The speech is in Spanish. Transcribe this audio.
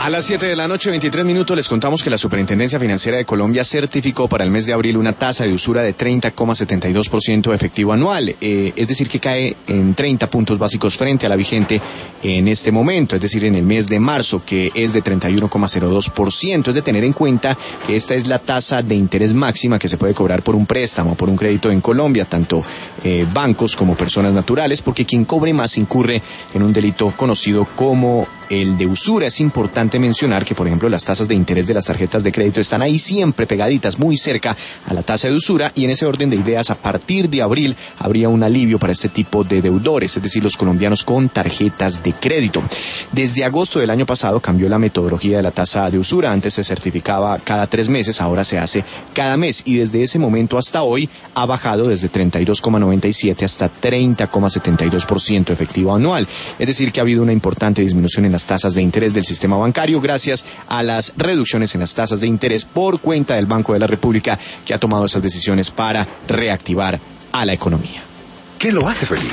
A las 7 de la noche, 23 minutos, les contamos que la Superintendencia Financiera de Colombia certificó para el mes de abril una tasa de usura de 30,72% efectivo anual, es decir, que cae en 30 puntos básicos frente a la vigente en este momento, es decir, en el mes de marzo, que es de 31,02%. Es de tener en cuenta que esta es la tasa de interés máxima que se puede cobrar por un préstamo, por un crédito en Colombia, tanto bancos como personas naturales, porque quien cobre más incurre en un delito conocido como el de usura. Es importante mencionar que, por ejemplo, las tasas de interés de las tarjetas de crédito están ahí siempre pegaditas, muy cerca a la tasa de usura, y en ese orden de ideas, a partir de abril habría un alivio para este tipo de deudores, es decir, los colombianos con tarjetas de crédito. Desde agosto del año pasado cambió la metodología de la tasa de usura. Antes se certificaba cada 3 meses, ahora se hace cada mes, y desde ese momento hasta hoy ha bajado desde 32,97 hasta 30,72% efectivo anual. Es decir, que ha habido una importante disminución en las tasas de interés del sistema bancario gracias a las reducciones en las tasas de interés por cuenta del Banco de la República, que ha tomado esas decisiones para reactivar a la economía. ¿Qué lo hace feliz?